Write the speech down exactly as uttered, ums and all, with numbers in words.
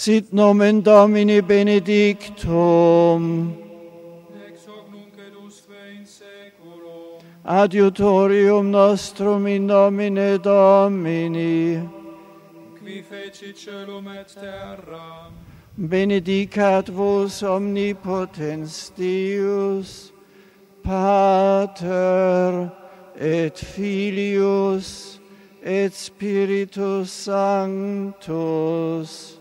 Sit nomen Domini benedictum. Ex hoc nunc et usque in saeculum. Adiutorium nostrum in nomine Domini. Qui fecit celum et terram. Benedicat vos omnipotens Deus, Pater et Filius et Spiritus Sanctus.